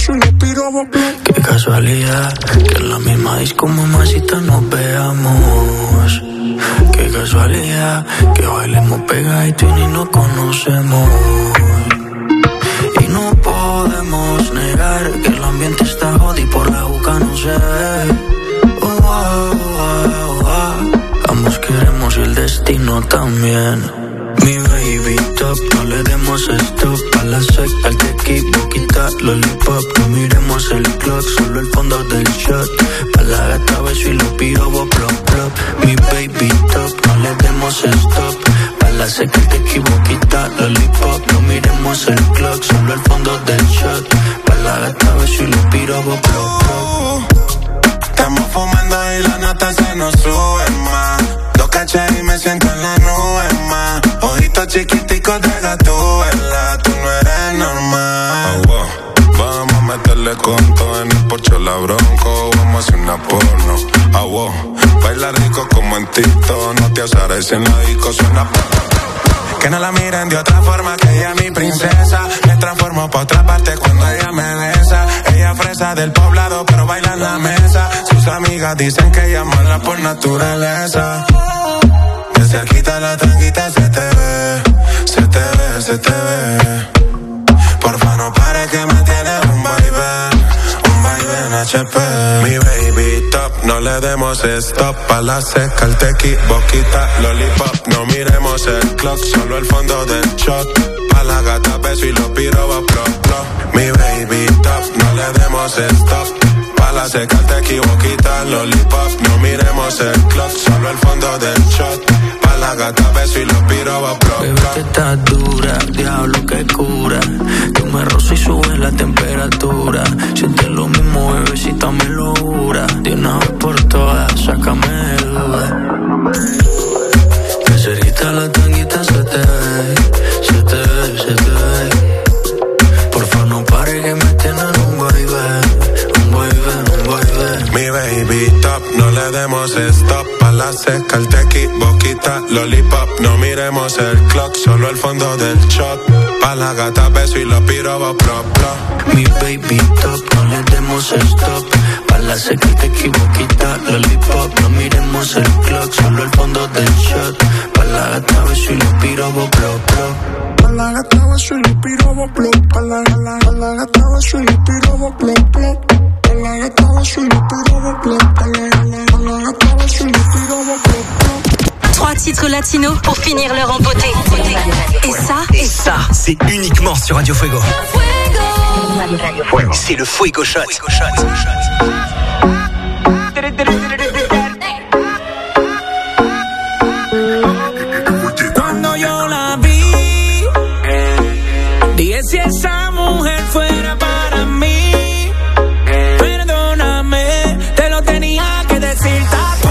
soy los pirobos. Qué casualidad que en la misma disco, mamacita, nos veamos. Qué casualidad que bailemos pegadito y ni nos conocemos. Y no podemos negar que el ambiente está jodido por la boca, no sé. Ambos queremos y el destino también. Mi baby top, no le demos stop. A la seca, el tequi, boquita, lollipop. No miremos el clock, solo el fondo del shot. Pa' la gata, beso y los pirobos, plop, plop. Mi baby top, no le demos stop. A la seca, el tequi, boquita, lollipop. No miremos el clock, solo el fondo del shot. Pa' la gata, beso y los pirobos, plop, plop. Estamos fumando y la nota se nos sube más. Dos cachas y me siento en la nube más. Ojitos chiquiticos de gatúbela, tú no eres normal. Vamos a meterle con todo en el porche la bronco. Vamos a hacer una porno. Baila rico como en Tito. No te azares en la disco, suena. Que no la miren de otra forma, que ella es mi princesa. Me transformo pa' otra parte cuando ella me besa. Ella fresa del poblado, pero baila en la mesa. Sus amigas dicen que ella es mala por naturaleza. De cerquita la tanguita se te ve. Se te ve, se te ve. Porfa no pares que me tienes un vaivén. Un vaivén HP. Mi baby top, no le demos stop. A la seca, el tequi, boquita, lollipop. No miremos el clock, solo el fondo del shot. Pa' la gata, beso y los pirobos, plop, plop. Mi baby top, no le demos stop. Pa' la seca, el tequi, boquita, lollipop. No miremos el clock, solo el fondo del shot. Pa' la gata, beso y los pirobos, plop, plop. Bebé, que estás dura, diablo que cura. Yo me rozo y sube la temperatura. Siente lo mismo, bebecita, me lo jura. De una vez por todas, sácame de duda. De cerquita la tanguita se te ve. Se te ve, se te ve. Porfa no pares que me tienen un vaivén. Un vaivén, un vaivén. Mi baby top, no le demos stop. A la seca, el tequi, boquita, lollipop. No miremos el clock, solo el fondo del shot. Pa' la gata, beso y los pirobos, plop, plop. Mi baby top, no le demos stop. Pa' la seca, el tequi, boquita, lollipop. No miremos el clock, solo el fondo del shot. Pa' la gata, beso y los pirobos, plop, plop. Pa' la gata, beso y los pirobos, plop. Pa' la gata, beso y los pirobos, plop, plop. Pa' la gata, beso y los pirobos, plop. Pa' la gata, beso y los pirobos, plop, plop. 3 titres latinos pour finir l'heure en beauté. Et ça, c'est uniquement sur Radio Fuego. C'est le Fuego Shot. Cuando yo la vi, dije si esa mujer fuera para mí. Perdóname, te lo tenía que decir.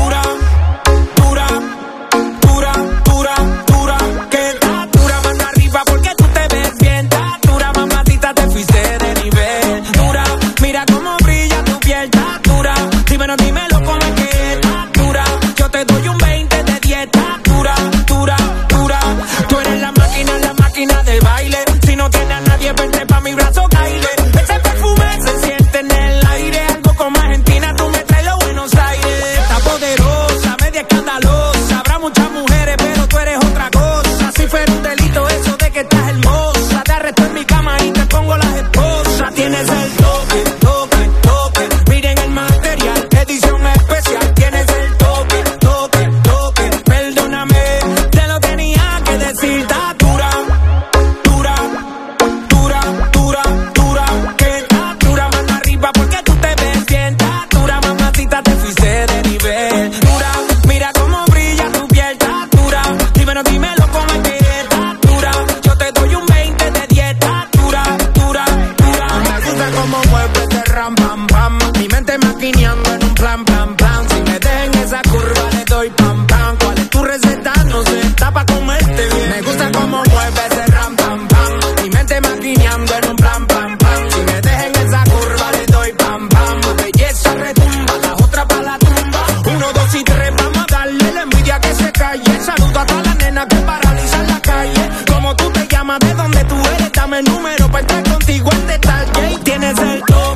Dímelo cómo es que está dura. Yo te doy un 20 de dieta. Dura, dura, dura. Tú eres la máquina del baile. Si no tienes a nadie, vente pa' mi brazo, baile. Ese perfume se siente en el aire. Algo como Argentina, tú me traes los Buenos Aires. Está poderosa, media escandalosa. Habrá muchas mujeres, pero tú eres otra cosa. Si fuera un delito eso de que estás hermosa, te arresto en mi cama y te pongo las esposas. Tienes el toque, toque, toque. Miren el material, edición especial. Tienes el toque, toque, toque. Perdóname, te lo tenía que decir. Está dura, dura, dura, dura, dura. Que está dura, mano arriba porque tú te ves bien. Está dura, mamacita, te fuiste de nivel. Dura, mira cómo brilla tu piel. Está dura, dímelo cómo es que está dura. Yo te doy un 20 de dieta. Dura, dura, dura. Me gusta cómo mueves de ram, pam, pam. Mi mente maquineando en un plan, plan, plan. Si me dejen esa curva le doy pam, pam. ¿Cuál es tu receta? No sé, está pa' comerte bien. Me gusta cómo mueves de ram, pam, pam. Mi mente maquineando en un plan, pam, pam. Si me dejen esa curva le doy pam, pam. Tu belleza retumba, la otra pa' la tumba. 1, 2 y 3, vamos a darle la envidia que se calle. Saludo a todas las nenas que paralizan la calle. ¿Cómo tú te llamas? ¿De dónde tú eres? Dame el número pa' entrar contigo en detalle. Y tienes el toque.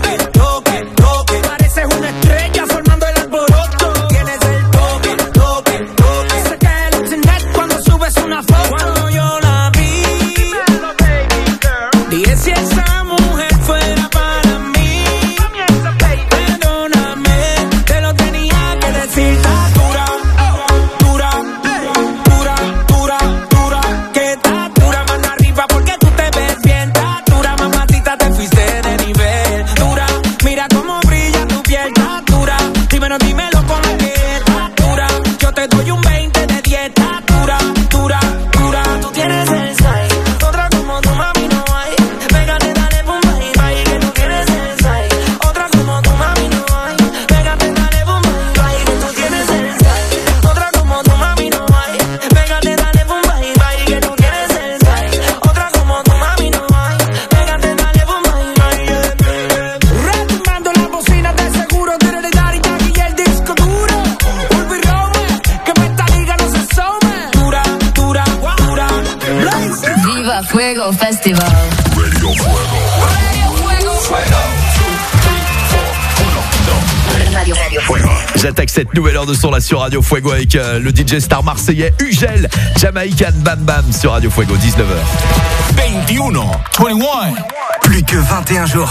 Ils attaquent cette nouvelle heure de son là sur Radio Fuego avec le DJ star marseillais Ugel, Jamaican Bam Bam sur Radio Fuego, 19h. 21. Plus que 21 jours.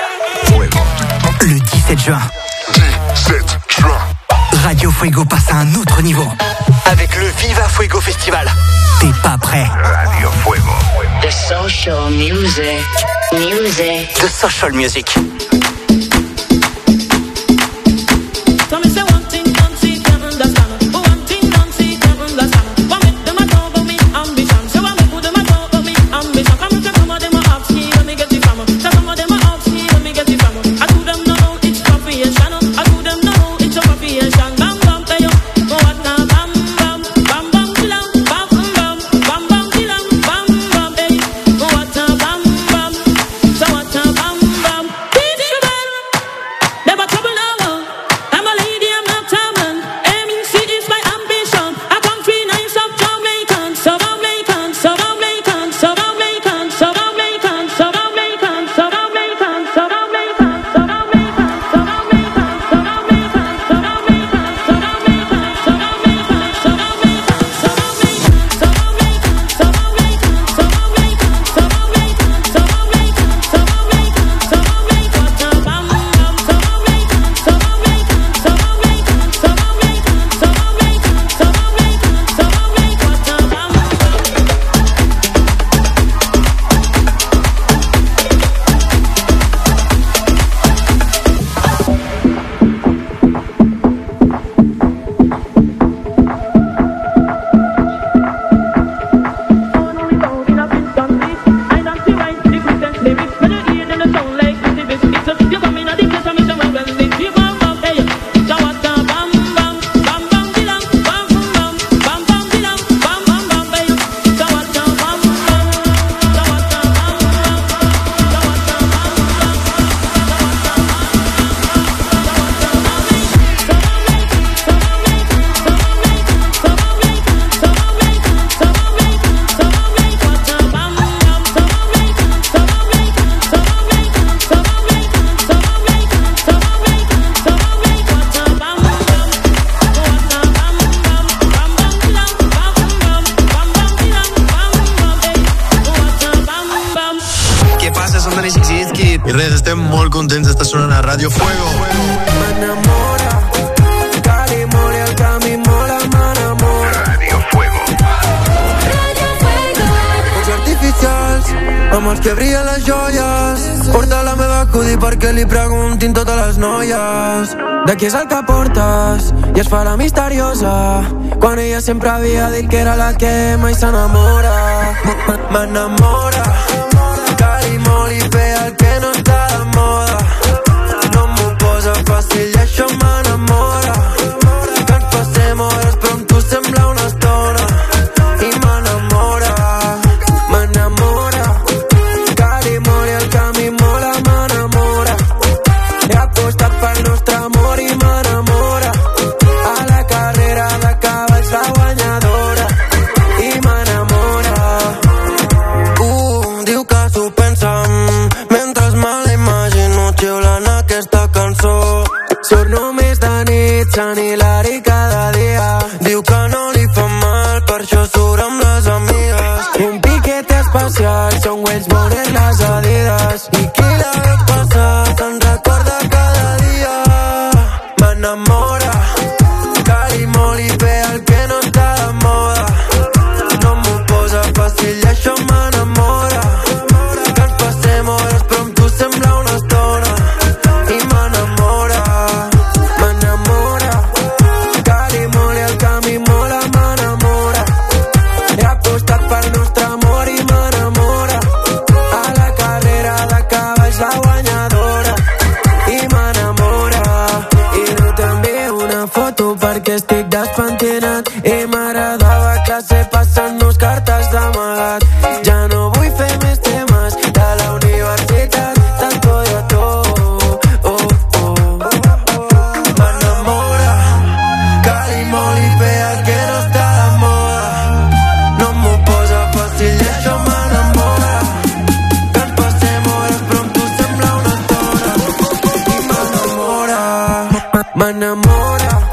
Le 17 juin. Radio Fuego passe à un autre niveau. Avec le Viva Fuego Festival. T'es pas prêt? Radio Fuego. The social music. The social music. I res, estem molt contents d'estar sonant a Radio Fuego. M'enamora, Cali, Mori, el camí mola, m'enamora. Radio Fuego. Focs artificials, amb els que brillen les joies. Porta la meva acudi perquè li preguntin totes les noies. De qui és el que portes? I es fa la misteriosa, quan ella sempre havia dit que era la que mai s'enamora. M'enamora, Cali, Mori, el que no està de moda. No m'ho posa fàcil i això m'enamora. Que ens passem hores però amb tu sembla una estona. I m'enamora, m'enamora. Cali, Mori, el camí mola, m'enamora. He apostat pel nostre amor i m'enamora. A la carrera de cavalls la guanyadora. I m'enamora. Diu que s'ho pensa mentre me la imagino xiulant aquesta cançó. Surt només de nit, Sant Hilari cada dia. Diu que no li fa mal, per això surt amb les amigues. Un piquet especial, són Wellsbone les Adidas. I qui la veu passar se'n recorda cada dia. M'enamora, Cali, Moli, ve el que no està de moda. No m'ho posa fàcil i això m'enamora. Que ens passem hores però amb tu sembla una estona. I m'enamora, m'enamora. Cali, Moli, el camí mola, m'enamora. He apostat pel nostre amor i m'enamora. A la carrera de cavalls la guanyadora. I m'enamora. I no t'envio una foto perquè estic despentinat. I m'agradava a classe passant-nos cartes d'amagat. Ja no vull fer més temes de la universitat. Tanto de todo, m'enamora. Cali, Moli, ve el que no està de moda. No m'ho posa fàcil i això m'enamora. Que ens passem hores però amb tu sembla una estona. I m'enamora, m'enamora.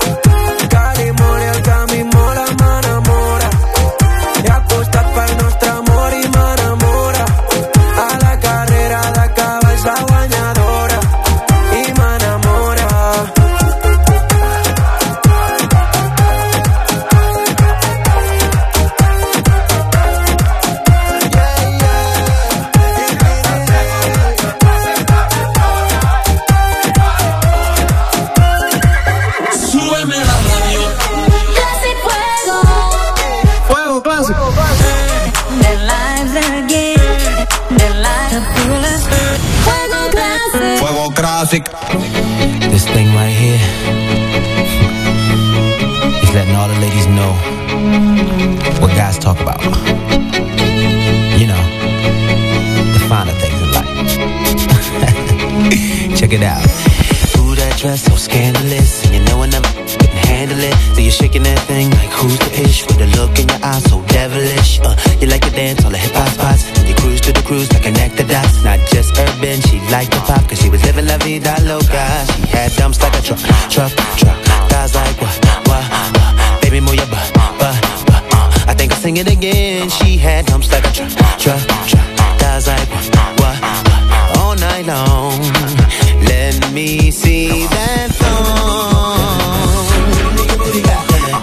music. This thing right here is letting all the ladies know what guys talk about. You know, the finer things in life. Check it out. Ooh, that dress so scandalous, and you know I never couldn't handle it. So you're shaking that thing like who's the ish, with a look in your eyes so devilish. You like to dance all the hip hop spots, and you cruise to the cruise like connect the dots. Not just urban, she liked the pop, cause she was living la vida loca. She had dumps like a truck. Guys like what? Baby, move your butt. I think I'll sing it again. She had dumps like a truck. Guys like what? All night long. Let me see that thong. Baby, that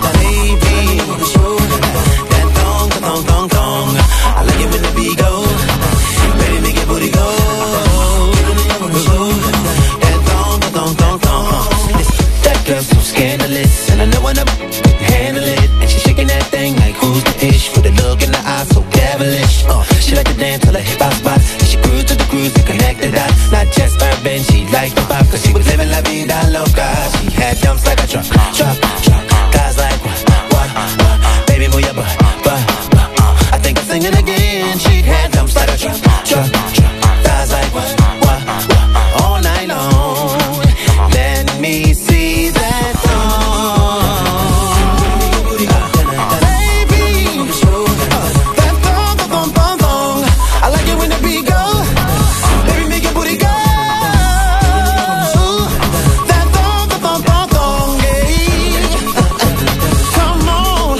thong. I like it when the beat go. Baby, make your booty go. That thong. That girl's so scandalous, and I know when I handle it. And she's shaking that thing like who's the ish, with a look in the eyes so devilish. She like to dance till her hip hop spots, and she cruise to the cruise and connect the dots. Not just urban, she liked the pop, cause she was living la vida loca. She had dumps like a truck. Guys like what? Baby, move your butt. I think I'm singing again. She had dumps like a truck. Guys like what? All night long. Let me see that thong. Baby, that thong. I like it when the beat go. Baby, make your booty go. That thong, yeah. Come on,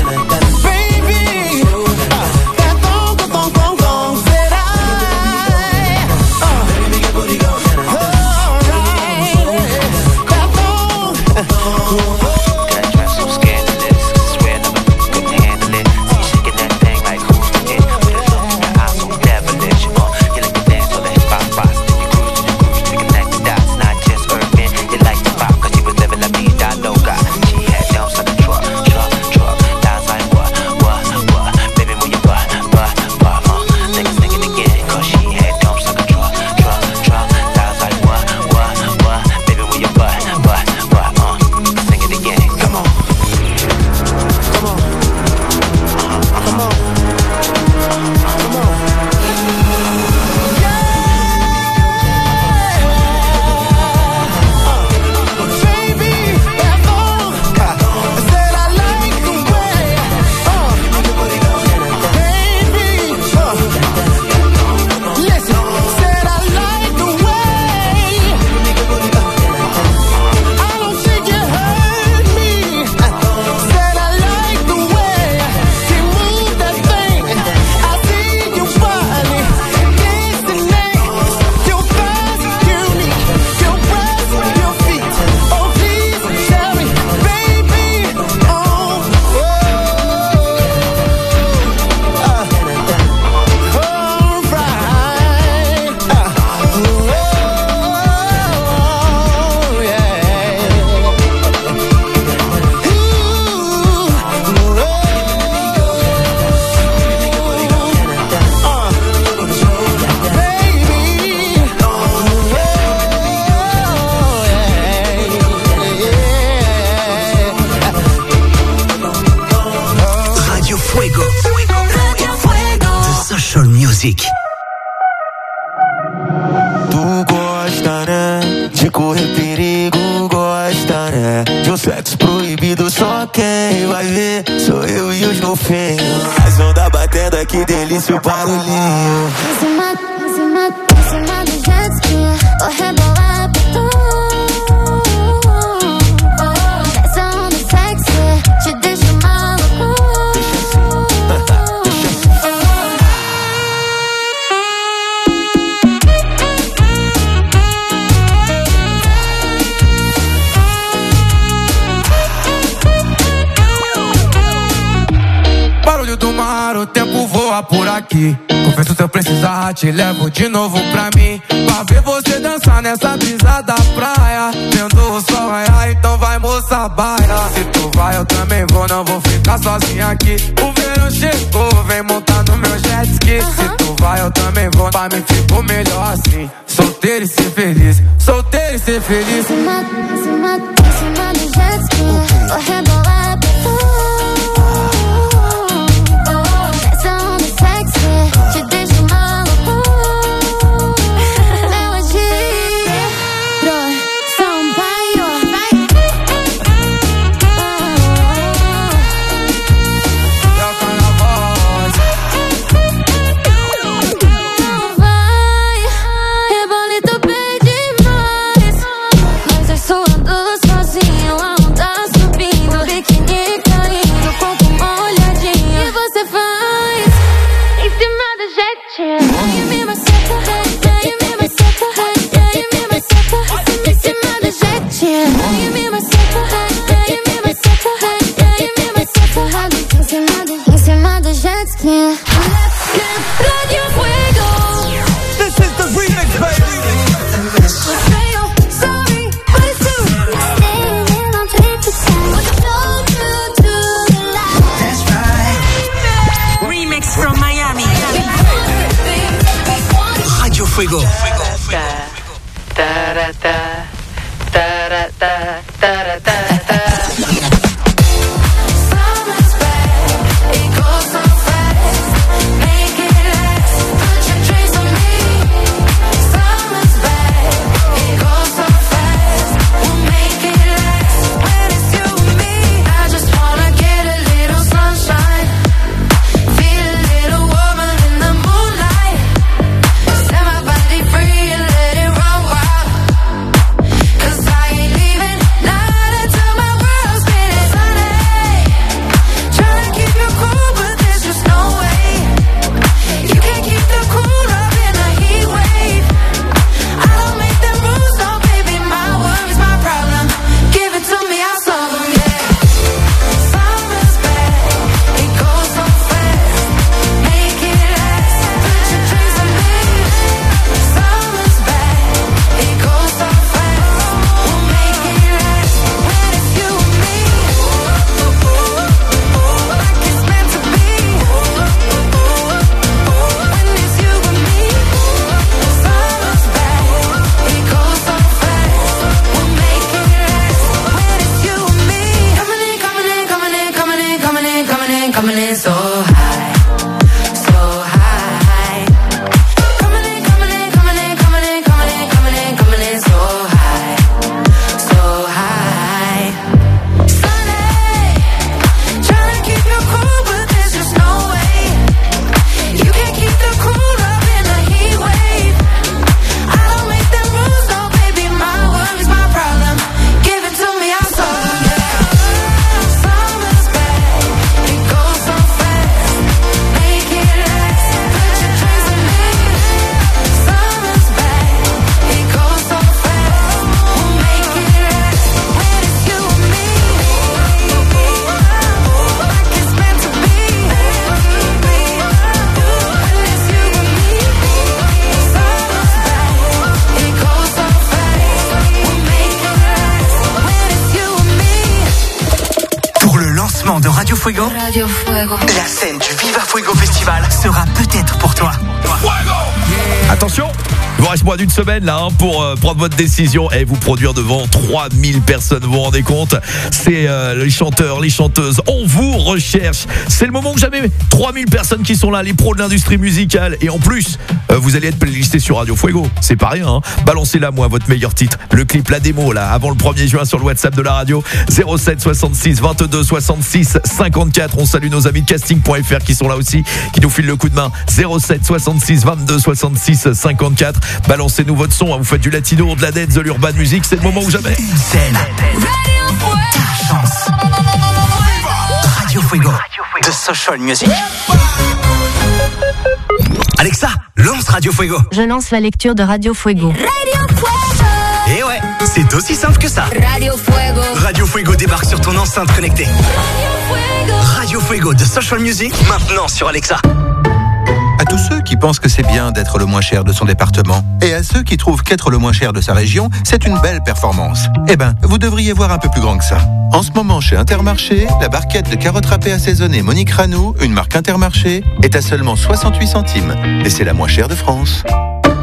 baby. That thong, said I. Baby, make your booty go. That dress so scandalous, swear never couldn't handle it. You shaking that thing like who's the it, with a look in your eyes so devilish. You like to dance all the hip hop spots, then you cruise to the cruise to connect the dots. Not just urban, you like to pop, cause you was living la vida loca. She had dumps like a truck. Guys like what? Baby, move your butt. Think I'm singing again, cause she had dumps like a truck. Guys like what? Baby, move your butt. Sing it again, come on. Baby, that thong, said I like the way. Baby, listen, said I like the way. I don't think you heard me. Said I like the way you move that thing. I see your body, dancing nails, your thighs unique, your breasts, your feet. Oh, please tell me, baby, Radio Fuego. The social music. Tu gosta, né? De correr perigo, gosta, né? De um sexo proibido, só quem vai ver sou eu e os golfinhos. As ondas batendo aqui, delícia o barulhinho. Em cima do jet ski, vou rebolar pra tu. Essa onda sexy te deixa maluco. Barulho do mar, o tempo voa por aqui. Confesso, se eu precisar, te levo de novo pra mim. Pra ver você dançar nessa brisa da praia. Vendo o sol raiar, então vai moça baia. Se tu vai, eu também vou, não vou ficar sozinha aqui. O verão chegou, vem montar no meu jet ski. Se tu vai, eu também vou, pra mim ficou melhor assim. solteiro e ser feliz, solteiro e ser feliz. Em cima do jet ski, vou rebolar pra tu. Essa onda sexy te deixa maluco. Melodia, São Paulo, vai. Toca na voz. Não vai, rebolito bem demais. Mas eu sou ando sozinho, a onda subindo, biquíni caindo, corpo molhadinho. E você faz em cima do jet. E me maceta, e me maceta, e me maceta. Em cima do jet. E me maceta, e me maceta, e me maceta. Em cima do jet ski. Radio Fuego. This is the remix, baby. Sorry, but it's true. Staying in on 3%. That's right. Remix from Miami. Radio Fuego. Summer's back, it goes so fast. Make it last, put your dreams on me. Summer's back, it goes so fast. We'll make it last when it's you and me. I just wanna get a little sunshine, feel a little warmer in the moonlight. Set my body free and let it run wild. 'Cause I ain't leaving, not until my world's been sunny. Tryna keep you cool, but there's just no way. You can't keep the cool up in a heat wave. I don't make them rules, no baby, my worries, my problem. Give it to me, I'll solve them, yeah. Summer's back, it goes so fast. Make it last, put your dreams on me. Summer's back, it goes so fast. We'll make it last when it's you and me. Like it's meant to be. When it's you and me. Summer's back, it goes so fast. We'll make it last when it's you and me. Coming in, coming in, coming in, coming in, coming in, coming in, coming in so high, so high. Coming in, coming in, coming in, coming in, coming in, coming in, coming in so high, so high. Sunny, tryna keep you cool, but there's just no way. You can't keep the cool up in a heat wave. I don't make them rules, no baby, my worries, my problem. Give it to me, I'll solve them, yeah. Summer's back, it goes so fast. Make it last, put your dreams on me. Summer's back, it goes so fast. We'll make it last when it's you and me. Like it's meant to be. When it's you and me. Summer's back, it goes so fast. We'll make it last when it's you and me. Pour le lancement de Radio Fuego, Radio Fuego. la scène du Viva Fuego Festival sera peut-être pour toi. Attention, il vous reste moins d'une semaine là pour prendre votre décision et vous produire devant 3000 personnes. Vous vous rendez compte? C'est les chanteurs, les chanteuses, on vous recherche. C'est le moment que jamais. 3000 personnes qui sont là, les pros de l'industrie musicale. Et en plus, vous allez être playlistés sur Radio Fuego. C'est pas rien, hein. Balancez-la moi votre meilleur titre. Le clip, la démo là, avant le 1er juin sur le WhatsApp de la radio. 07 66 22 66 54. On salue nos amis de casting.fr qui sont là aussi, qui nous filent le coup de main. 07 66 22 66 54. Balancez-nous votre son, hein. Vous faites du latino, de la dance, de l'urban music. C'est le moment ou jamais. Une scène, ta chance. Radio Fuego, The Social Music. Alexa, lance Radio Fuego. Je lance la lecture de Radio Fuego. Radio Fuego. Et ouais, c'est aussi simple que ça. Radio Fuego. Radio Fuego débarque sur ton enceinte connectée. Radio Fuego de Social Music, maintenant sur Alexa. À tous ceux qui pensent que c'est bien d'être le moins cher de son département, et à ceux qui trouvent qu'être le moins cher de sa région, c'est une belle performance. Eh ben, vous devriez voir un peu plus grand que ça. En ce moment, chez Intermarché, la barquette de carottes râpées assaisonnées Monique Ranou, une marque Intermarché, est à seulement 68 centimes. Et c'est la moins chère de France.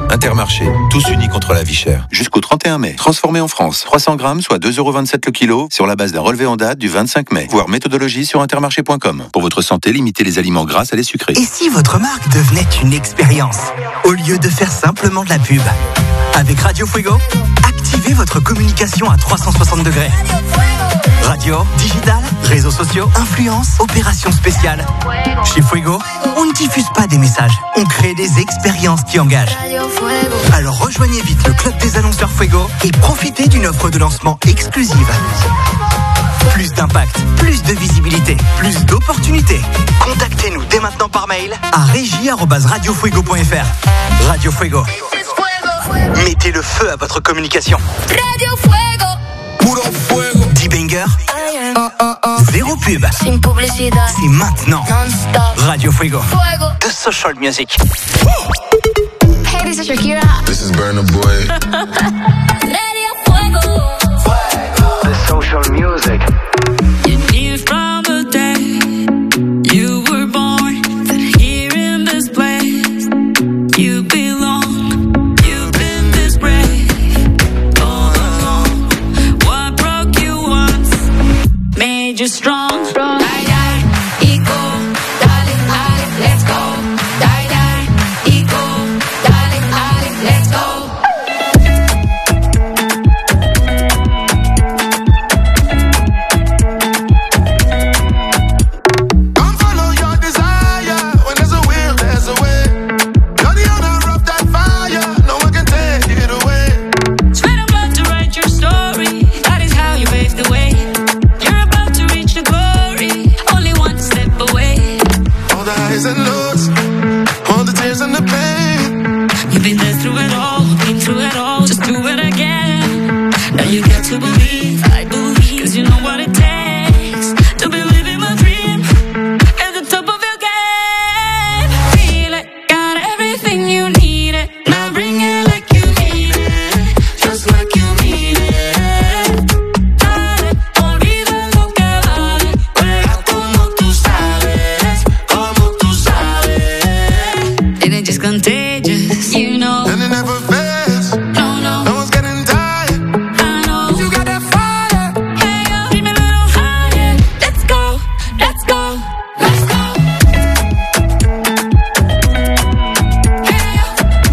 Intermarché, tous unis contre la vie chère. Jusqu'au 31 mai. Transformé en France. 300 grammes, soit 2,27 € le kilo, sur la base d'un relevé en date du 25 mai. Voir méthodologie sur intermarché.com. Pour votre santé, limitez les aliments gras à les sucrés. Et si votre marque devenait une expérience, au lieu de faire simplement de la pub? Avec Radio Fuego, activez votre communication à 360 degrés. Radio, digital, réseaux sociaux, influence, opérations spéciales. Chez Fuego, on ne diffuse pas des messages, on crée des expériences qui engagent. Alors rejoignez vite le club des annonceurs Fuego et profitez d'une offre de lancement exclusive. Plus d'impact, plus de visibilité, plus d'opportunités. Contactez-nous dès maintenant par mail à régie@radiofuego.fr. Radio Fuego. Mettez le feu à votre communication. Radio Fuego. Puro fuego. 10 bangers. Zéro pub. Sin publicidad. C'est maintenant. Non-stop. Radio Fuego. Fuego. The Social Music. Hey, this is Shakira. This is Burna Boy. Radio Fuego. The Social Music. You knew from the day you were born that here in this place you belong. You've been this brave all along. What broke you once made you strong. Die, die, ego, darling, darling, let's go. Die, die, ego, darling, darling, let's go. Come follow your desire. When there's a will, there's a way. You're the owner of that fire. No one can take it away. Sweat and blood to write your story. That is how you pave the way. You're about to reach the glory. Only one step away. All the highs and lows, all the tears and the pain. You've been there through it all, been through it all. Just do it again. Now you got to believe, I believe, 'cause you know what it takes to be living my dream at the top of your game. Feel it, got everything you need it. Now bring it like you need it, just like you need it. Dale, olvida lo que vale, juega como tú sabes, como tú sabes. It ain't just contagious, you know. And it never fails. No, no. No one's getting tired. I know you got that fire. Hey, yo, bring me a little higher. Let's go, let's go, let's go. Hey, yo.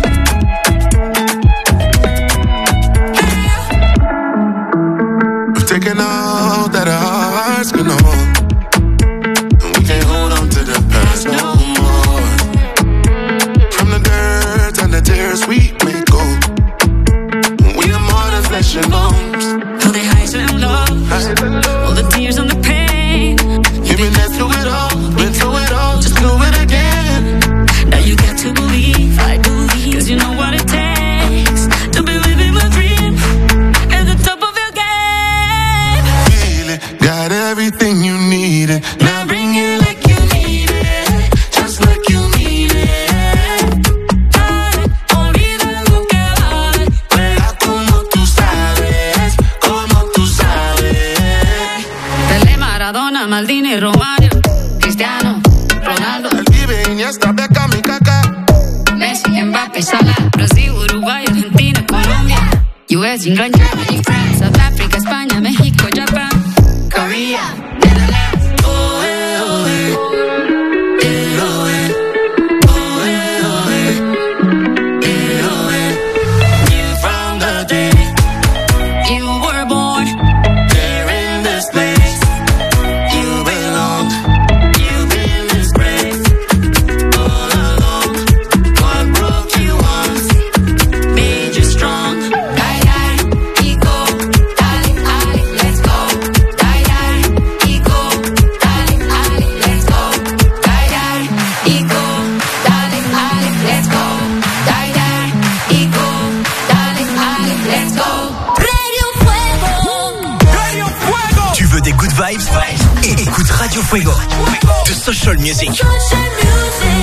We've taken all that our hearts can hold, and we can't hold on to the past no more. From the dirt and the tears we may go, we are more than flesh and bones. All the highs and lows, all the tears and the pain. You've been there through it all, been through it all, just do it again. Now you got to believe, I believe, 'cause you know what it takes to be living my dream at the top of your game. Feel it, got everything you need it. Now bring it like you need it, just like you need it. Dale, olvida lo que vale. Juega como tú sabes, como tú sabes. Pelé, Maradona, Maldini, Romario, Cristiano, Ronaldo, El Vive, Iniesta, Beckham y Kaká. Messi, Mbappé, Salah, Brasil, Uruguay, Argentina, Colombia, US, England, Germany, France, South Africa, España, México, Japan, Korea, Netherlands. Oh, eh, oh, eh. Eh, oh, eh. Oh, eh, oh, eh. Eh, oh, eh. Knew from the day You were born there in this place, you belong. You've been this brave all along. What broke you once made you strong. Die, die, ego, darling, darling, let's go. Die, die, ego, darling, darling, let's go. Die, die, ego, darling, darling, let's go. Die, die, ego, darling, darling, let's go. Radio Fuego. Radio Fuego. Tu veux des good vibes? Écoute Radio Fuego. The Social Music. Social music.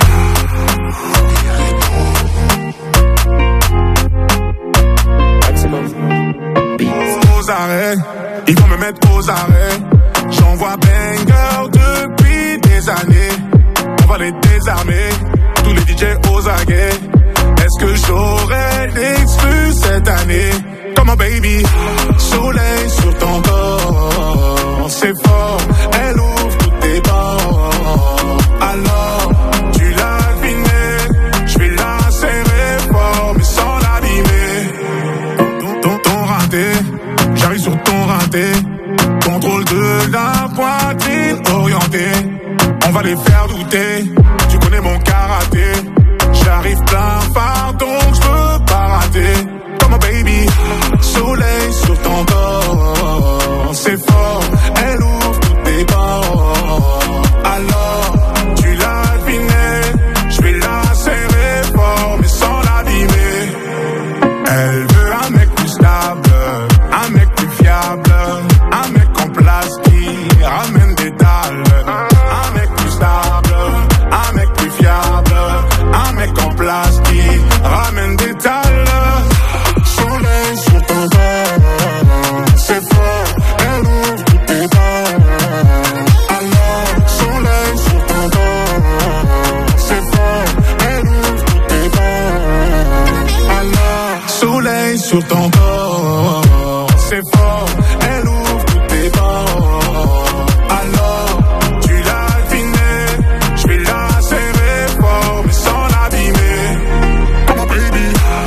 Aux arrêts, ils vont me mettre aux arrêts. J'envoie banger depuis des années. On va les désarmer, tous les DJ aux aguets. Est-ce que j'aurai d'exclus cette année? Comme un baby, soleil sur ton corps, c'est fort, elle ouvre toutes tes bords. Alors, tu l'as deviné, je vais la serrer fort, mais sans l'abîmer. Ton raté, j'arrive sur ton raté, contrôle de la poitrine orientée. On va les faire douter, tu connais mon karaté. J'arrive plein phare donc je peux pas rater. Comme un baby, soleil sur ton corps, c'est fort, elle ouvre toutes tes bords. Alors, tu l'as deviné, je vais la serrer fort mais sans l'abîmer. Elle veut un mec plus stable, un mec plus fiable, un mec en place qui ramène des dalles. Un mec plus stable, un mec plus fiable, un mec en place qui ramène des dalles. Soleil sur ton corps, c'est fort, elle ouvre toutes tes bords. Alors, soleil sur ton corps, c'est fort, elle ouvre toutes tes bords. Alors, soleil sur ton corps, c'est fort, elle ouvre toutes tes bords. Alors, tu l'as deviné, je vais la serrer fort mais sans l'abîmer. Come on baby.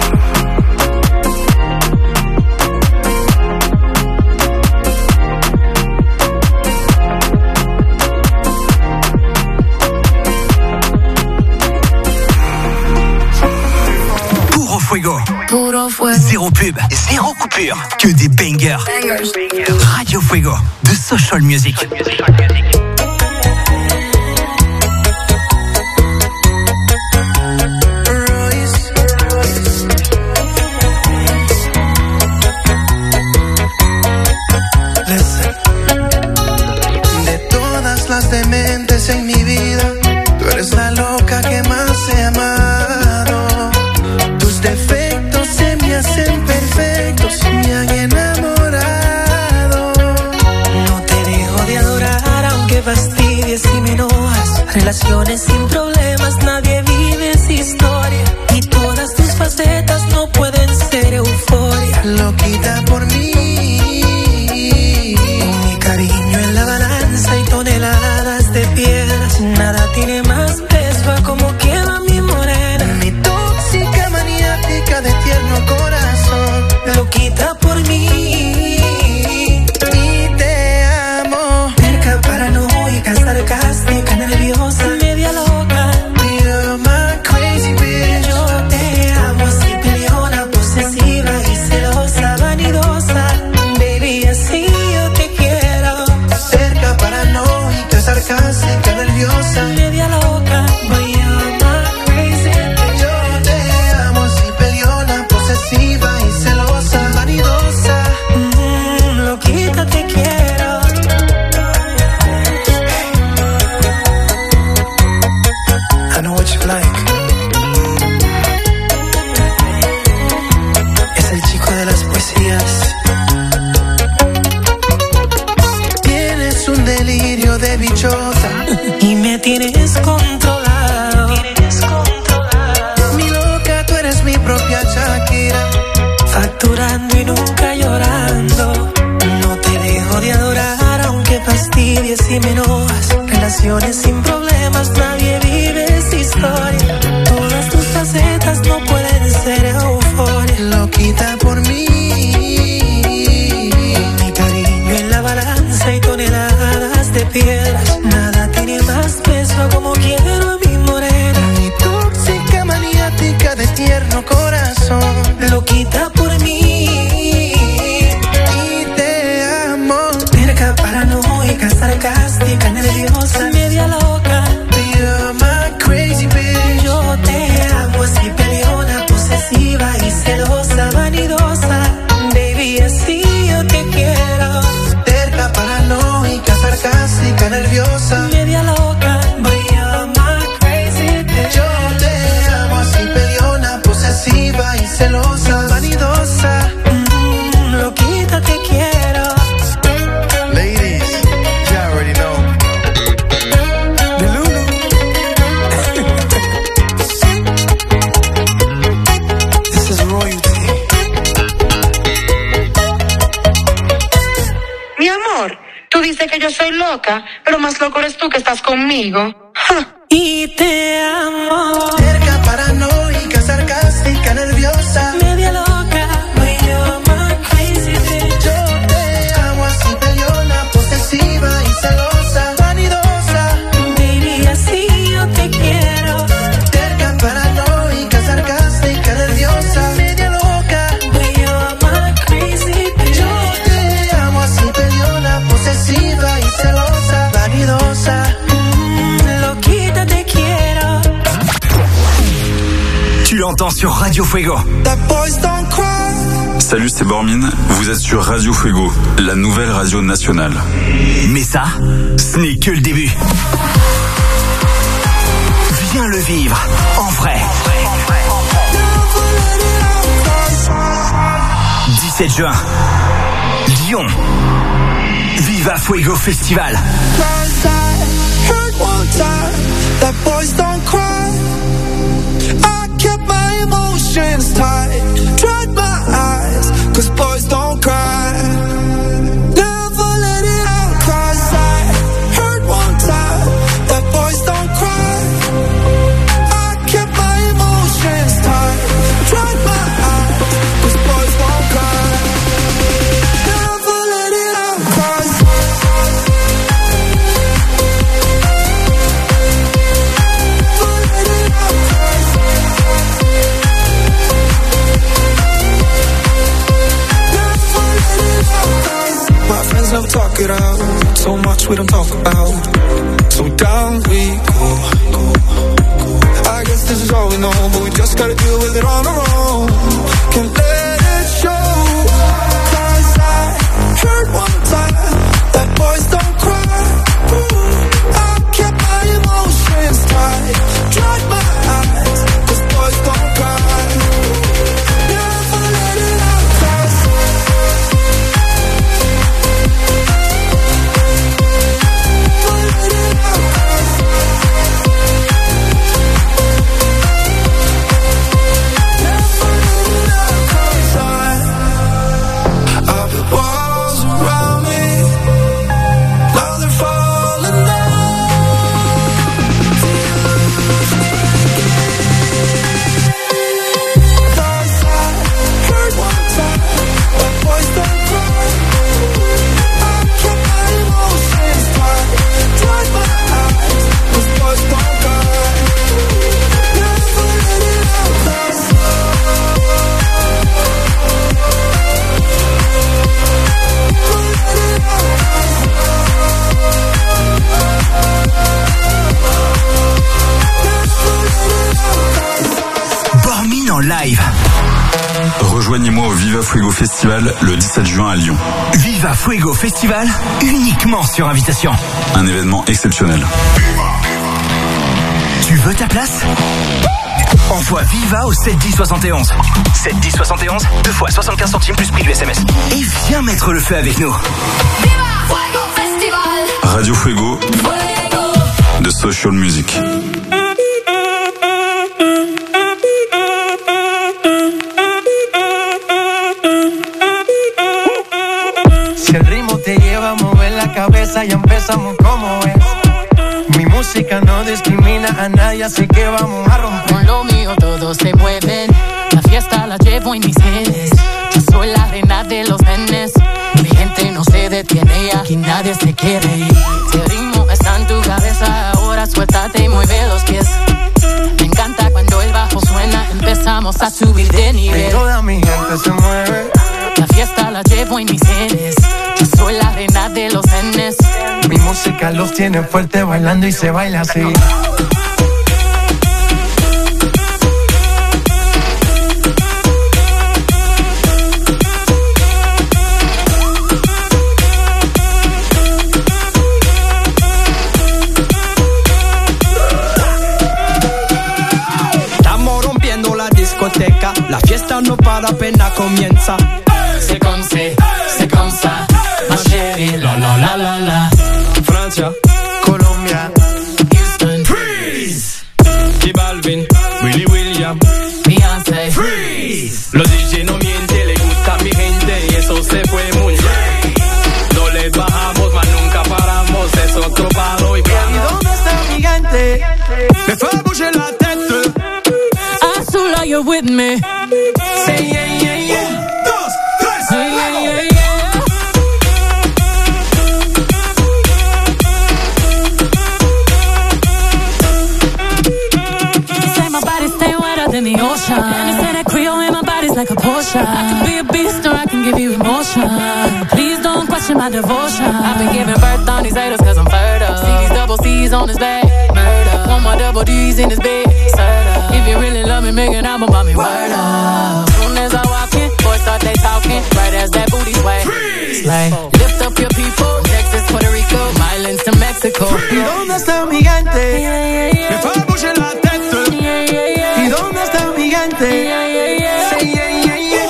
Puro Fuego. Puro fuego. Zéro pub, zéro coupure. Que des bangers. Radio Fuego, de Social Music. De todas las dementes en mi vida, tú eres la loca que más he amado. Tus defectos se me hacen perfectos, me han enamorado. No te dejo de adorar aunque fastidies y me enojas. Relaciones sin problemas, nadie vive esa historia. Y todas tus facetas no pueden ser euforia. Loquita por mí, con mi cariño en la balanza y toneladas de piedras, nada tiene más peso a como quema mi morena. mi tóxica maniática de tierno corazón. Loquita por mí, Y te amo, terca, paranoica, sarcástica, nerviosa, media loca. you're my crazy bitch. Yo te amo así, peleona, posesiva y celosa, vanidosa. Baby, así yo te quiero. Cerca, paranoica, sarcástica, nerviosa. Media loca, but you're my crazy. Yo te amo así, peleona, posesiva y celosa, vanidosa. Tú dices que yo soy loca, pero más loco eres tú que estás conmigo. Y te amo. Terca, paranoica, sarcástica, nerviosa, Media loca, but you're my crazy bitch. yo te amo así peleona, posesiva y celosa, vanidosa. Baby, así yo te quiero. Terca, paranoica, sarcástica, nerviosa, media loca, But you're my crazy bitch. yo te amo así peleona, posesiva y celosa, vanidosa. Loquita te quiero. Tu l'entends sur Radio Fuego. That boys don't cry. Salut, c'est Bormin. Vous êtes sur Radio Fuego, la nouvelle radio nationale. Mais ça, ce n'est que le début. Viens le vivre en vrai. 17 juin, Lyon. Viva Fuego Festival. Heard one time that boys don't cry. I kept my emotions tight, dried my eyes, 'cause boys don't cry. Never let it out, 'cause I heard one time that boys don't cry. I kept my emotions tight, dried my eyes, 'cause boys don't cry. Never let it out, 'cause my friends never talk it out. So much we don't talk about. So down we go. I guess this is all we know, but we just gotta deal with it on our own. Can't let it show. 'Cause I heard one time that boys don't cry. I kept my emotions tight, dried my eyes, 'cause boys don't cry. Never let it out, 'cause Bormin en live. Rejoignez-moi au Viva Fuego Festival le 17 juin à Lyon. Viva Fuego Festival, uniquement sur invitation. Un événement exceptionnel. Tu veux ta place? Envoie Viva au 71071. 71071, 2 fois 75 centimes plus prix du SMS. Et viens mettre le feu avec nous. Radio Fuego, de Social Music. Si el ritmo te lleva a mover la cabeza, ya empezamos como es. Mi música no discrimina a nadie, así que vamos a romper. Con lo mío todos se mueven, la fiesta la llevo en mis genes. Yo soy la reina de los nenes, mi gente no se detiene y aquí nadie se quiere ir. Si el ritmo está en tu cabeza, ahora suéltate y mueve los pies. Me encanta cuando el bajo suena, empezamos a subir de nivel. Y toda mi gente se mueve. La fiesta la llevo en mis genes, yo soy la reina de los nenes. Mi música los tiene fuerte bailando y se baila así. Estamos rompiendo la discoteca, la fiesta no para, apenas comienza. C'est comme ça, ma chérie, la la la la la. Francia, Colombia, Houston, freeze. J Balvin, Willy William, Beyoncé, freeze. Los DJ no mienten, le gusta a mi gente y eso se fue muy bien. No les bajamos, mas nunca you're with me. Say yeah, yeah, yeah. Say yeah, yeah, yeah. Say my body stay wetter than the ocean. And they say that Creole in my body's like a potion. I can be a beast or I can give you emotion. Please don't question my devotion. I've been giving birth on these haters cause I'm fertile. See these double C's on his back. Murder. Want my double D's in his bed. If you really love me, make an album about me. Word up. Soon as I walk in, boys start they talking. Right as that booty sway. Slay. Lift up your people. Texas, Puerto Rico, Islands to Mexico. ¿Y dónde está mi gigante? Me fue a bouger la tête. ¿Y dónde está mi gigante? Say yeah, yeah, yeah.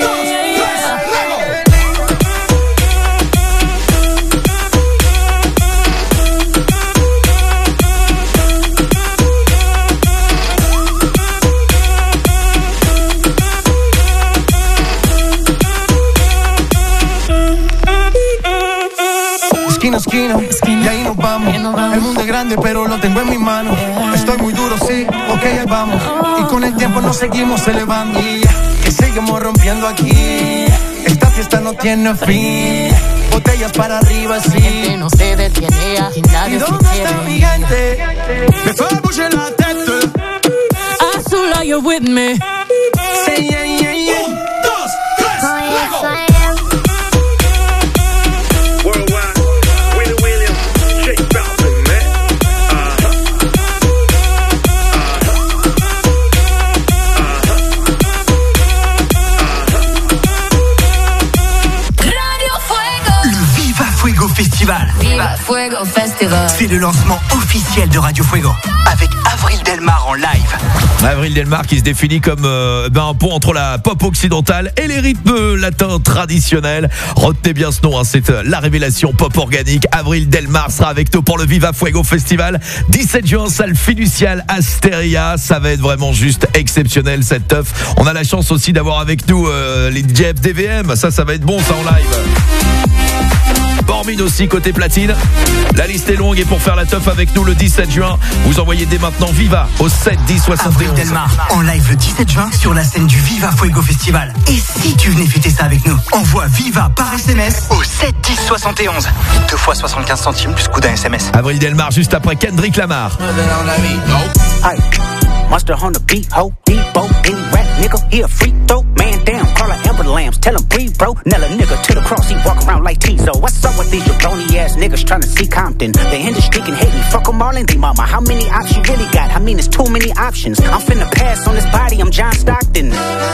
Esquina, y ahí nos vamos. El mundo es grande, pero lo tengo en mis manos. Estoy muy duro, sí, ok, ahí vamos. Y con el tiempo nos seguimos elevando. Que seguimos rompiendo aquí. Esta fiesta no tiene fin. Botellas para arriba, sí. Gente no se detiene, aquí nadie ¿Y se dónde quiere. está mi gente? Me fue a bouger la tête. Azula, you're with me. Say yeah, yeah, yeah. 1, 2, 3, go. Festival. Viva Fuego Festival. C'est le lancement officiel de Radio Fuego avec Avril Delmar en live. Avril Delmar qui se définit comme un pont entre la pop occidentale et les rythmes latins traditionnels. Retenez bien ce nom, hein, c'est la révélation pop organique. Avril Delmar sera avec nous pour le Viva Fuego Festival. 17 juin, salle fiduciale Astéria. Ça va être vraiment juste exceptionnel cette teuf. On a la chance aussi d'avoir avec nous les DJ DVM. Ça va être bon ça en live. Bormine aussi côté platine. La liste est longue et pour faire la teuf avec nous le 17 juin, vous envoyez dès maintenant Viva au 7 10 71. Avril Delmar en live le 17 juin sur la scène du Viva Fuego Festival. Et si tu venais fêter ça avec nous, envoie Viva par SMS au 7 10 71. 2 fois 75 centimes plus coût d'un SMS. Avril Delmar juste après Kendrick Lamar. Monster on the beat, ho, Debo, any rap nigga, he a free throw. Man down, call her Amber Lambs, tell him breathe, bro. Nella nigga to the cross, he walk around like Tizo. What's up with these jabroni ass niggas trying to see Compton? The industry can hate me, fuck them all in the mama. How many options you really got? I mean, it's too many options. I'm finna pass on this body, I'm John Stockton.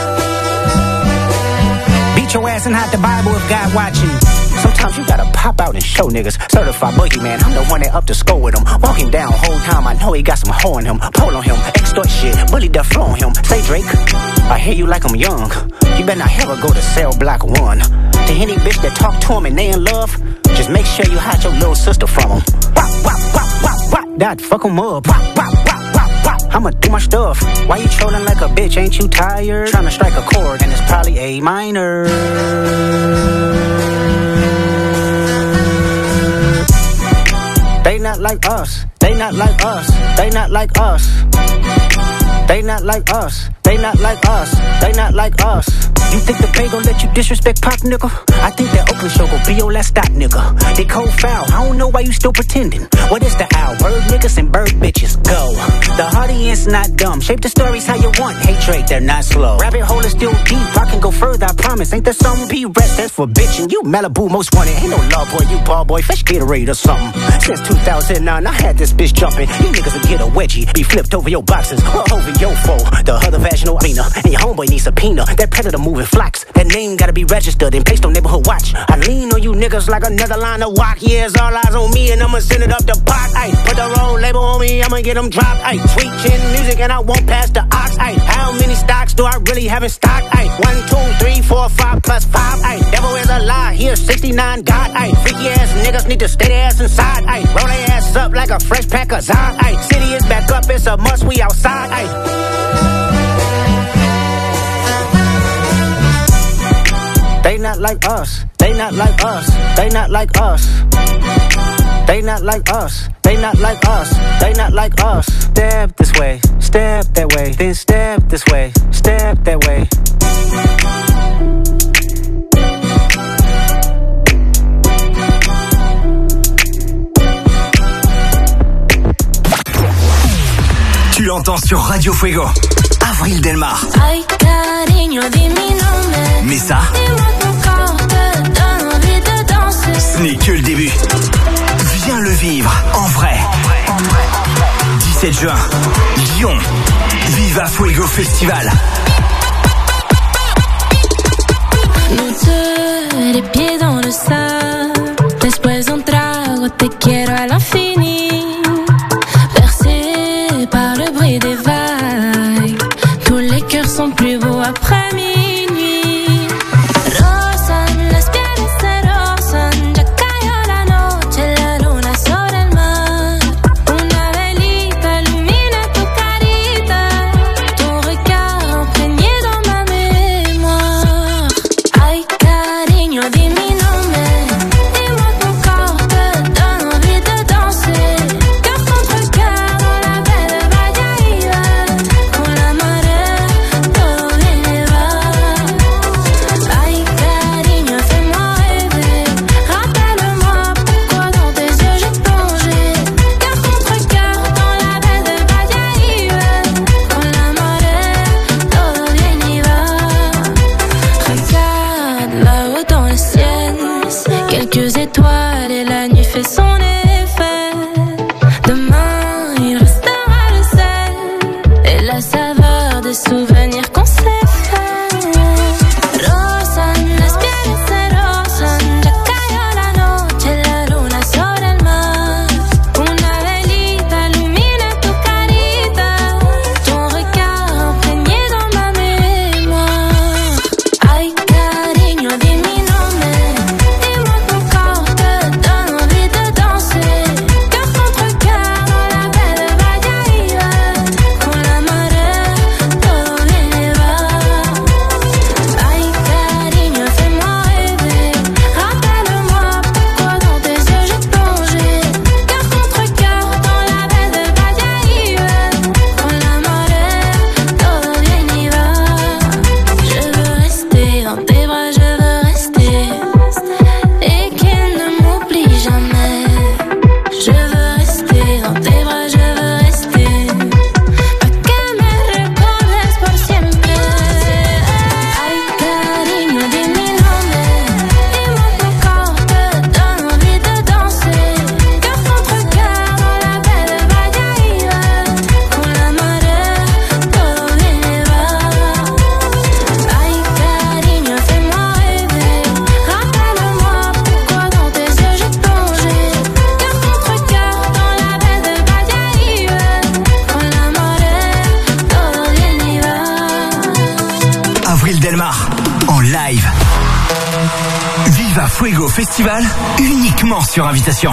Beat your ass and hide the Bible if God watching. Sometimes you gotta pop out and show niggas. Certified boogeyman, I'm the one that up to score with him. Walk him down whole time, I know he got some hoe in him. Pull on him, extort shit, bully the flow on him. Say Drake, I hear you like I'm young. You better not ever go to cell block 1. To any bitch that talk to him and they in love, just make sure you hide your little sister from him. Wop, wop, wop, wop, wop, that fuck him up. Wop, wop, wop, wop, wop, I'ma do my stuff. Why you trolling like a bitch, ain't you tired? Tryna strike a chord and it's probably A minor. They not like us, they not like us, they not like us. They not like us, they not like us, they not like us. You think the Bay gon' let you disrespect Pop, nigga? I think that Oakland show gon' be your last stop, nigga. They cold foul, I don't know why you still pretending. What is the owl? Bird niggas and bird bitches, go. The audience not dumb, shape the stories how you want. Hatred, they're not slow. Rabbit hole is still deep, I can go further, I promise. Ain't there some P-rest that's for bitchin'? You Malibu most wanted, ain't no love boy, you ball boy, fresh Gatorade or something. Since 2009, I had this bitch jumping. You niggas will get a wedgie, be flipped over your boxes, or over your foe. The other vaginal arena, and your homeboy needs subpoena. That predator moving flocks, that name gotta be registered and placed on neighborhood watch. I lean on you niggas like another line of walk. Yeah, it's all eyes on me, and I'ma send it up the pot. Ay, put the roll label on me, I'ma get them dropped. Ay, sweet chin music, and I won't pass the ox. Ay, how many stocks do I really have in stock? Ay, 1, 2, 3, 4, 5 plus 5. Ay, devil is a lie, here's 69 God. Ay, freaky ass niggas need to stay their ass inside. Ay, roll their ass up like a fresh pack of Zod. Ay, city is back up, it's a must, we outside. Ay. They not not like us. They not like us. They not like us. They not like us. They not like us. They not like us. Step this way. Step that way. Then step this way. Step that way. Tu l'entends sur Radio Fuego. Avril Delmar. Ay, cariño, di mi nombre. Mais ça, Dis-moi ton corps te donne envie de danser. ce n'est que le début. Viens le vivre en vrai. 17 juin, Lyon. Viva Fuego Festival. Nous deux, les pieds dans le sable. Después un trago, te quiero a l'infini. Bercé par le bruit des vagues. Tous les cœurs sont plus beaux après minuit. Rozan, las pieles se rozan. Ya cayó la noche, la luna sobre el mar. Una velita ilumina tu carita. Ton regard imprégné dans ma mémoire. Ay, cariño, di mi nombre. Dis-moi ton corps te donne envie de danser. Cœur contre cœur dans la belle Valladolid. Con la marea todo viene va. Ay, cariño, fais-moi rêver. Rappelle-moi pourquoi dans tes yeux j'ai plongé. Cœur contre cœur dans la belle Valladolid. Con la marea todo viene va. Regarde là-haut dans le ciel, quelques étoiles et la nuit fait son effet. Demain il restera le sel et la saveur des souvenirs qu'on s'est fait. Rozan, las pieles se rozan, ya cayó la noche, la luna sobre el mar. Una velita ilumina tu carita, ton regard imprégné dans ma mémoire. Ay, cariño, di mi nombre. Dis-moi ton corps te donne envie de danser. Cœur contre cœur dans la belle Valladolid. Con la marea todo viene va. Ay, cariño, fais-moi rêver. Rappelle-moi pourquoi dans tes yeux j'ai plongé. Cœur contre cœur dans la belle Valladolid. Con la marea todo viene va. Je veux rester dans tes bras, je veux rester. Et qu'il ne m'oublie jamais. Je veux rester dans tes bras, je veux rester. Pa' que me recuerdes por siempre. Ay, cariño, di mi nombre. Dis-moi ton corps te donne envie de danser. Cœur contre cœur dans la belle Valladolid. Con la marea todo viene va. Ay, cariño, fais-moi rêver. Rappelle-moi pourquoi dans tes yeux j'ai plongé. Cœur contre cœur dans la belle Valladolid. Con la marea todo viene va. Avril Delmar. En live. Viva Fuego Festival. Uniquement sur invitation.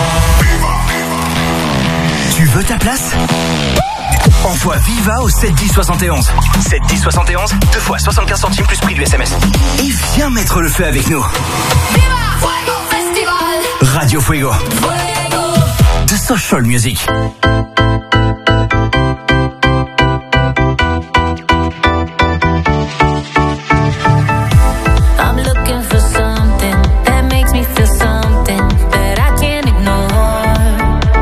Tu veux ta place? Envoie Viva au 71071. 71071, 2 fois 75 centimes plus prix du SMS. Et viens mettre le feu avec nous. Fuego Festival. Radio Fuego. The Social Music. I'm looking for something that makes me feel something that I can't ignore.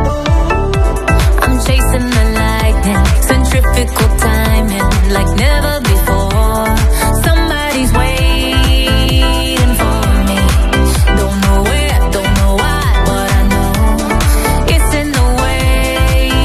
I'm chasing the lightning, centrifugal timing like never before. Somebody's waiting for me. Don't know where, don't know why, but I know it's in the way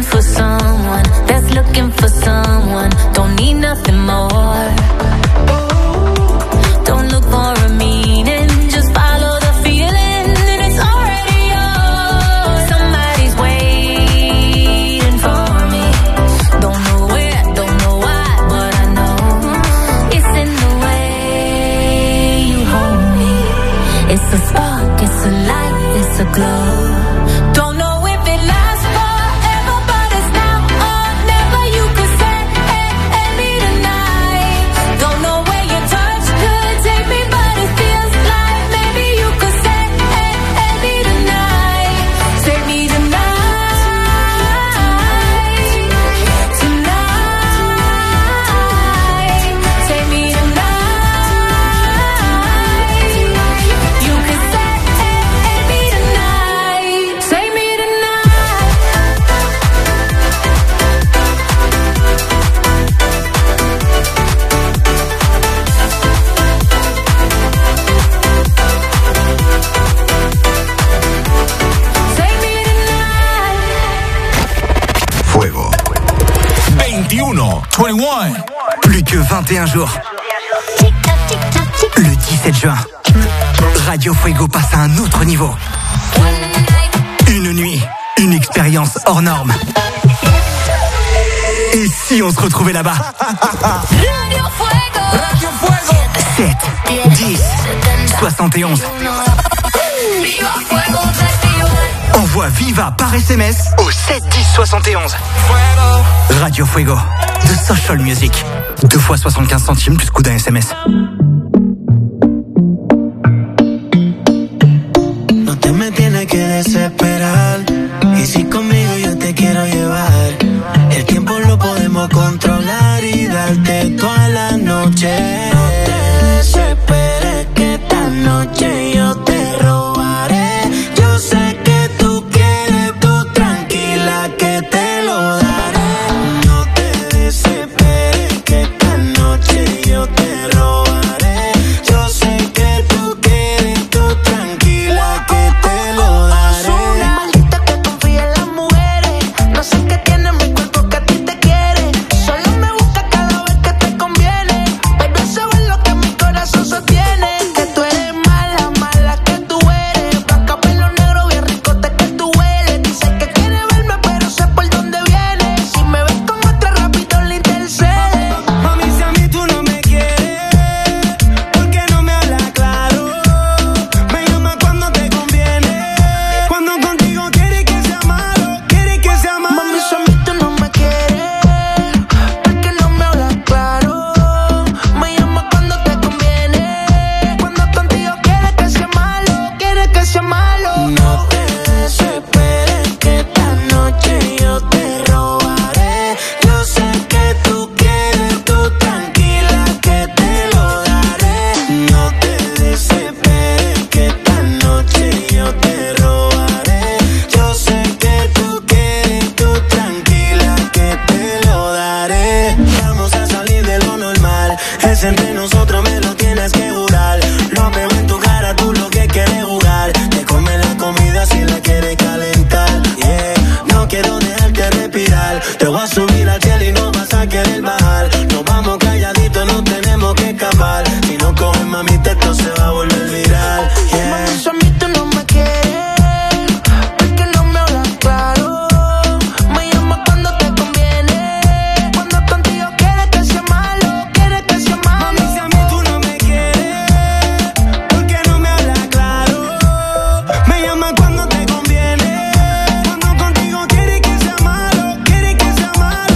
for someone that's looking for someone. Don't need nothing more. Don't look for a meaning, just follow the feeling, and it's already yours. Somebody's waiting for me. Don't know where, don't know why, but I know it's in the way you hold me. It's a spark, it's a light, it's a glow. Don't know if it lasts forever, but it's now or never. You could say, hey, me tonight. Don't know where your touch could take me, but it feels like maybe you could say, hey, me tonight. Take me tonight. Tonight. Take me tonight. You could say, hey, me tonight. Take me tonight. Take me tonight. Fuego. 21. Plus que 21 jours. Le 17 juin, Radio Fuego passe à un autre niveau. Une nuit, une expérience hors norme. Et si on se retrouvait là-bas? Radio Fuego. 7, 10, 71. Envoie Viva par SMS au 7 10 71. Radio Fuego, de Social Music. 2 fois 75 centimes plus coût d'un SMS. No te me tienes que desesperar. Y si conmigo yo te quiero llevar, el tiempo lo podemos controlar y darte toda la noche. No te desesperes que esta noche yo te robaré. Yo sé que tú quieres, tú tranquila que te lo daré. No te desesperes que esta noche yo te robaré. Yo sé que tú quieres, tú tranquila que te lo daré. Una maldita que confía en las mujeres. No sé qué tiene mi cuerpo que a ti te quiere. Solo me busca cada vez que te conviene. Baby, eso es lo que mi corazón sostiene. Que tú eres mala, mala que tú eres. Blanca, pelo negro, bien ricote que tú hueles. Dice que quiere verme, pero sé por dónde viene. Si me ves con otra, rápido le intercede. Mami, si a mí tú no me quieres, ¿por qué no me hablas claro? Me llamas cuando te conviene, cuando contigo quieres que sea malo, quieres que sea malo. Mami, si a mí tú no me quieres, ¿por qué no me hablas claro? Me llamas cuando te conviene, cuando contigo quieres que sea malo, quieres que sea malo. No te desesperes que esta noche yo te robaré. Yo sé que tú quieres, tú tranquila que te lo daré. No te desesperes que esta noche yo te robaré. Yo sé que tú quieres, tú tranquila que te lo daré. Vamos a salir de lo normal, es entre nosotros, me lo tienes que jurar. Lo veo en tu cara, tú lo que quieres jugar. Te comes la comida si la quieres calentar. Yeah, no quiero dejarte respirar. Te voy a subir al cielo y no vas a querer bajar. Nos vamos calladitos, no tenemos que escapar. Si no coges mamita, esto se va a volver viral. Yeah. Mami, si a mí tú no me quieres, ¿por qué no me hablas claro? Me llamas cuando te conviene, cuando contigo quieres que sea malo, quieres que sea malo. Mami, si a mí tú no me quieres, ¿por qué no me hablas claro? Me llamas cuando te conviene, cuando contigo quieres que sea malo, quieres que sea malo.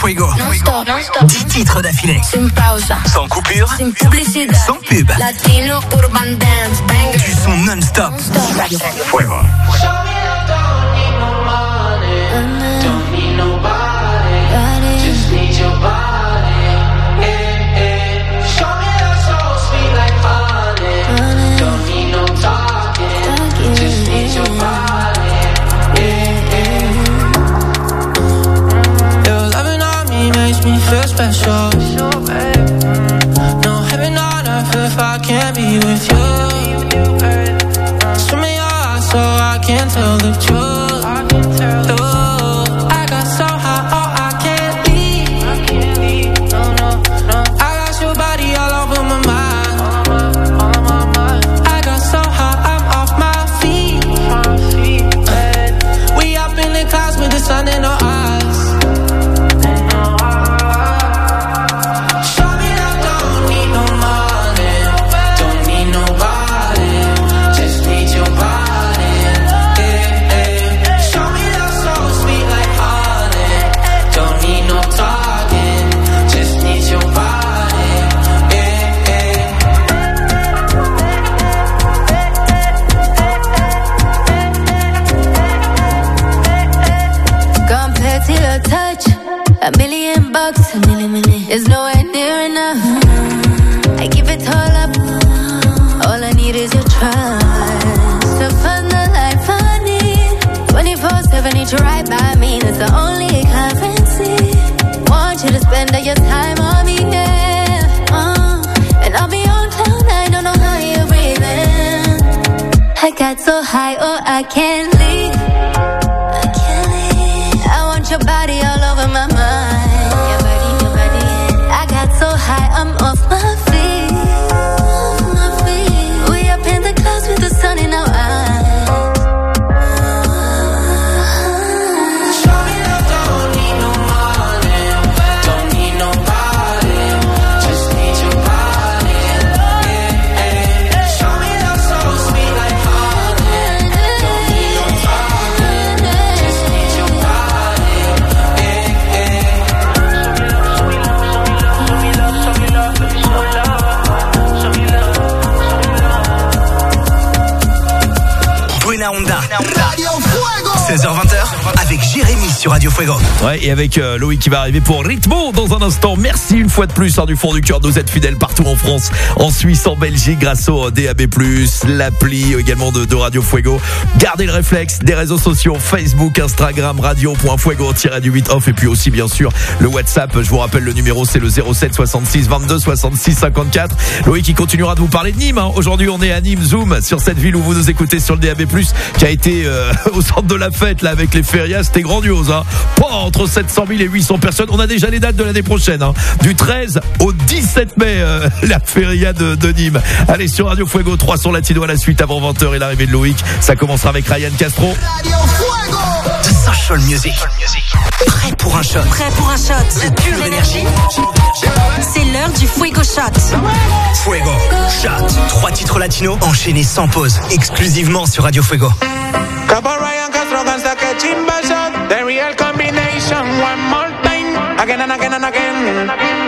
Fuego. Non-stop, 10 titres d'affilée. sin pausa, Sans coupure, sin publicidad, sans pub. Latino Urban Dance Banger. Du son non-stop. Radio Fuego. Me feel special. No heaven on earth if I can't be with you. Swim me your eyes so I can tell the truth. Ooh, I got so high, oh I can't leave. I got your body all over my mind. I got so high, I'm off my feet. We up in the clouds with the sun in our eyes. $1 million, $1 million, is nowhere near enough. I give it all up. All I need is your trust to find the life I need. 24/7, need you right by me. That's the only currency. Want you to spend all your time on me, yeah. And I'll be on cloud nine, don't know how you're breathing. I got so high, oh I can't leave. Your body all over my mind. Your body. I got so high, I'm off my feet. We up in the clouds with the sun in our eyes. Show me that don't need no money, don't need nobody, just need your body. Show me that so sweet like honey, don't need no talking, just need your body. Buena Onda. Radio Fuego. 16h20 avec Jérémy sur Radio Fuego. Ouais, et avec Loïc qui va arriver pour Ritmo dans un instant. Merci une fois de plus du fond du cœur de vous êtes fidèles partout en France, en Suisse, en Belgique grâce au DAB+, l'appli également de Radio Fuego. Gardez le réflexe des réseaux sociaux Facebook, Instagram, radio.fuego-8 off et puis aussi bien sûr le WhatsApp. Je vous rappelle le numéro, c'est le 07 66 22 66 54. Loïc qui continuera de vous parler de Nîmes. Aujourd'hui on est à Nîmes, Zoom sur cette ville où vous nous écoutez sur le DAB+, qui a été au centre de la fête là avec les férias, c'était grandiose hein. Pas entre 700 000 et 800 personnes. On a déjà les dates de l'année prochaine hein. Du 13 au 17 mai la feria de Nîmes. Allez sur Radio Fuego, 300 latino à la suite avant 20h et l'arrivée de Loïc. Ça commencera avec Ryan Castro. Radio Fuego. The Social Music. Prêt pour un shot. Prêt pour un shot de pure énergie. C'est l'heure du Fuego Shot. Fuego Shot. 3 titres latinos enchaînés sans pause, exclusivement sur Radio Fuego. Capo Ryan Castro gangsta que chimba shot. The real combination. One more time. Again and again and again.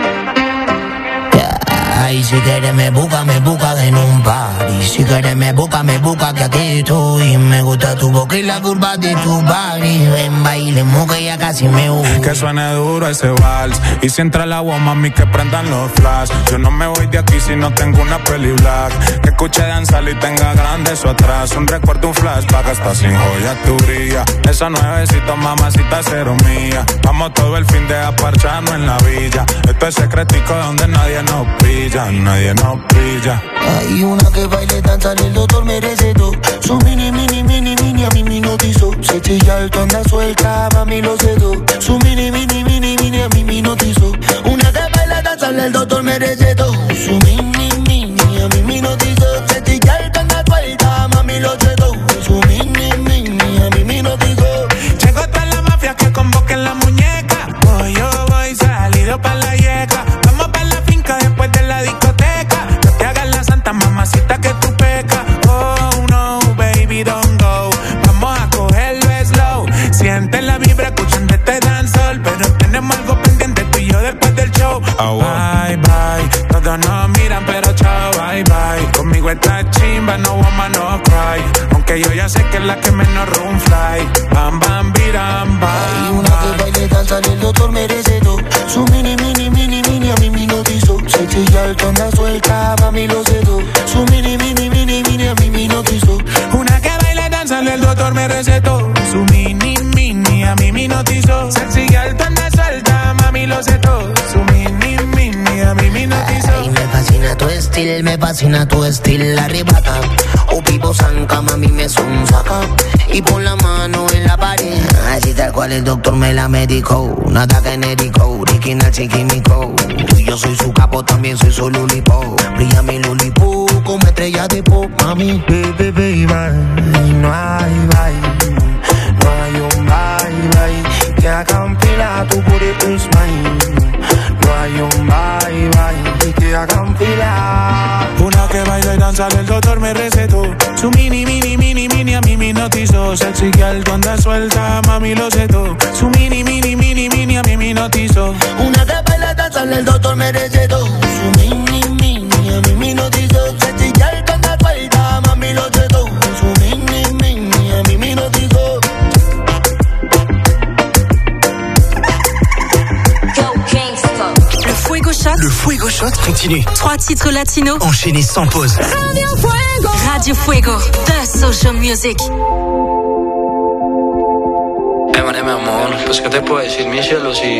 Ay, si quieres me busca en un party. Si quieres me busca que aquí estoy. Me gusta tu boca y la curva de tu body. Ven, bailemos que ya casi me voy. Que suene duro ese vals. Y si entra el agua, mami, que prendan los flash. Yo no me voy de aquí si no tengo una peli black. Que escuche danzar y tenga grande eso atrás. Un recuerdo, un flashback, hasta sin joya tu brilla. Esa nuevecita, mamacita, cero mía. Vamos todo el fin de aparcharnos en la villa. Esto es secretico donde nadie nos pilla. Nadie nos pilla. Hay una que baile, danza, el doctor merece todo. Su mini, a mí me notizó. Se chilla el anda suelta, mami lo cedo. Su mini, a mí me notizó. Una que baila, danza, el doctor merece todo. Su mini, a mí me notizó. Se chilla el anda suelta, mami lo cedo. Su mini, a mí me notizó. Llegó toda la mafia que convoquen la muñeca. Voy yo voy salido pa' la yeca. Vamos pa' la finca después de la discoteca. No te hagas la santa mamacita que tú pecas. Oh no, baby, don't go. Vamos a cogerlo slow. Siente la vibra escuchando este dancehall. Pero tenemos algo pendiente Bye, bye. Todos nos miran, pero chao, bye, bye. Conmigo está chimba, no woman, no cry. Aunque yo ya sé que es la que menos room fly. Bam, bam, biram, bam. Hay una que baile, danza, el doctor merece todo. Su mini, mini, mini, mini, a mí me notizó. Sexy y alto, anda suelta, pa' mí lo sé todo. Su mini, mini, mini, mini, a mí me notizó. Una que baile, danza, el doctor me recetó. Su mini, mini, a mí me hipnotizó. Sexy y alto, anda suelta, mami lo sé todo. Su mini, mini, a mí me hipnotizó. Ay, me fascina tu estilo, arrebata. O vivo zanca, mami me sonsaca. Y pon la mano en la pared. Así tal cual el doctor me la medicó. Nada genérico, original sin químico. Yo soy su capo, también soy su lulipo. Brilla mi lulipo como estrella de pop, mami. Baby, baby, no hay bye. No hay un bye, bye. Que hagan fila, tu booty is mine. No hay un bye, bye. Que hagan fila. Una que baila y danza, el doctor me recetó. Su mini, mini, mini, mini, a mí me hipnotizó. Sexy que alto anda suelta, mami lo sé todo. Su mini, mini, mini, mini, a mí me hipnotizó. Una que baila y danza, el doctor me recetó. Su mini, mini, a mí me hipnotizó. Sexy que alto anda suelta, mami lo sé todo. Su mini, mini, a mí me hipnotizó. Le Fuego Shot continue. 3 titres latinos enchaînés sans pause. Radio Fuego. Radio Fuego, the social music. María, mi amor, pues qué te puedo decir, mi cielo, si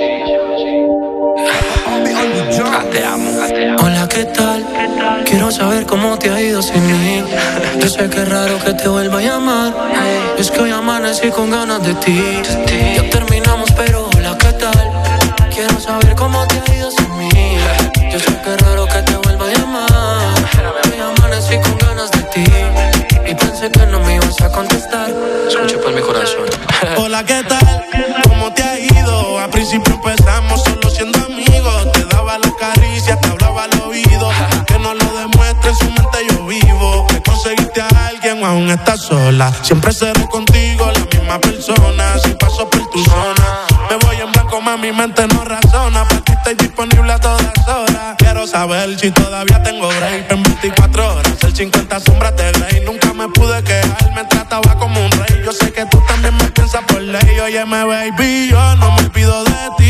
te amo. Hola, ¿qué tal? Quiero saber cómo te ha ido sin mí. Yo sé que es raro que te vuelva a llamar. Es que hoy amanecí con ganas de ti. Ya terminamos, pero hola, ¿qué tal? Quiero saber cómo te ha ido sin mí. Yo sé que es raro que te vuelva a llamar. Hoy amanecí con ganas de ti. Y pensé que no me ibas a contestar. Escucha pues mi corazón. Hola, ¿qué tal? ¿Cómo te ha ido? Al principio empezamos solo siendo amigos. Te daba las caricias, te hablaba al oído. Que no lo demuestre, en su mente yo vivo. Que conseguiste a alguien o aún estás sola. Siempre seré contigo, la misma persona. Si paso por tu zona, me voy en blanco, más mi mente no razona. Para ti estoy disponible a todas horas. Quiero saber si todavía tengo break en 24 horas. El 50 sombras de Grey. Nunca me pude quejar, me trataba como un rey. Yo sé que tú también me piensas por ley. Óyeme, baby, yo no me olvido de ti.